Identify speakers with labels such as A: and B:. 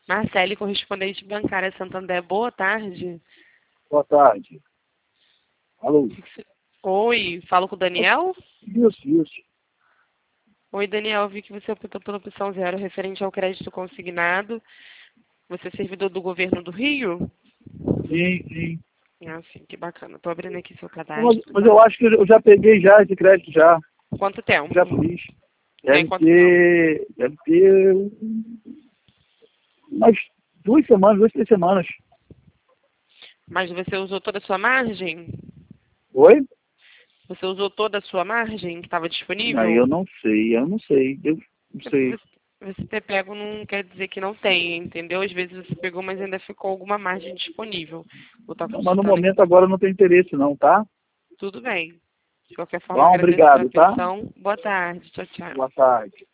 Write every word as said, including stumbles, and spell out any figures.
A: Marcele, correspondente bancária Santander, boa tarde.
B: Boa tarde. Alô?
A: Oi, falo com o Daniel?
B: Isso, isso.
A: Oi, Daniel, vi que você optou pela opção zero referente ao crédito consignado. Você é servidor do governo do Rio?
B: Sim, sim.
A: Ah, sim, que bacana. Estou abrindo aqui seu
B: Mas,
A: cadastro.
B: mas eu acho que eu já peguei já esse crédito já.
A: Quanto tempo?
B: Já fiz.
A: Tem
B: Deve
A: quanto tempo?
B: ter. Deve ter umas duas semanas, duas, três semanas.
A: Mas você usou toda a sua margem?
B: Oi?
A: Você usou toda a sua margem que estava
B: Aí
A: disponível?
B: eu não sei, eu não sei. Eu não
A: É porque
B: sei.
A: você, você ter pego não quer dizer que não tem, entendeu? Às vezes você pegou, mas ainda ficou alguma margem disponível. Vou estar
B: Não, mas no
A: consultando aqui.
B: momento agora não tem interesse não, tá?
A: Tudo bem. De qualquer forma,
B: Bom,
A: agradeço pela
B: obrigado, tá?
A: atenção. Boa tarde. Tchau, tchau.
B: Boa tarde.